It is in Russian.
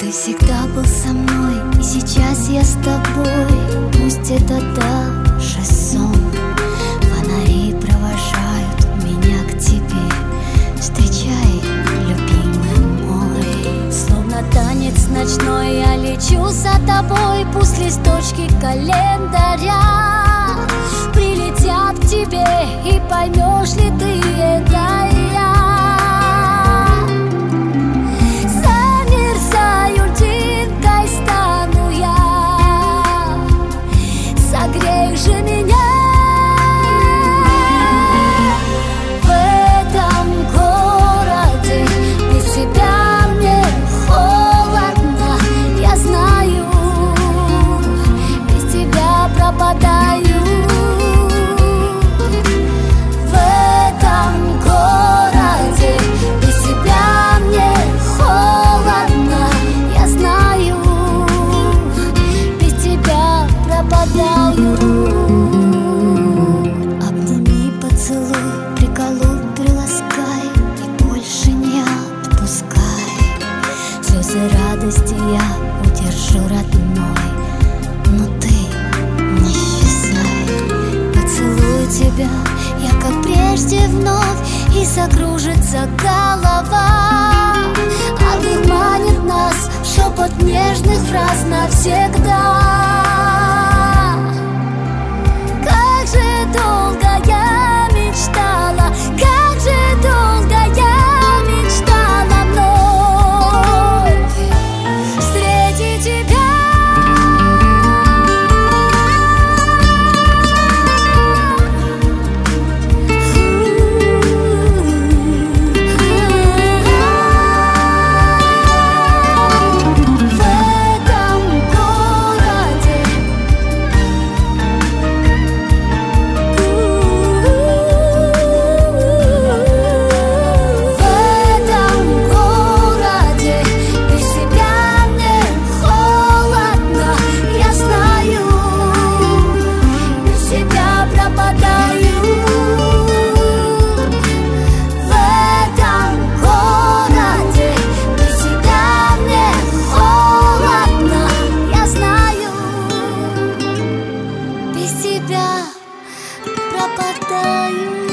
Ты всегда был со мной, и сейчас я с тобой. Пусть это даже сон. Фонари провожают меня к тебе. Встречай, любимый мой. Словно танец ночной я лечу за тобой. Пусть листочки календаря прилетят к тебе, и поймешь ли ты, это я. Замерзаю дымкой, стану я. Согрей же меня. В этом городе без тебя мне холодно. Я знаю, без тебя пропадаю. Обними, поцелуй, приколуй, приласкай, и больше не отпускай. Слезы радости я удержу, родной, но ты не исчезай. Поцелую тебя я, как прежде, вновь, и закружится голова. Одурманит нас шепот нежных фраз навсегда. Долго я мечтала, как же долго я мечтала вновь встретить тебя. Без тебя пропадаю.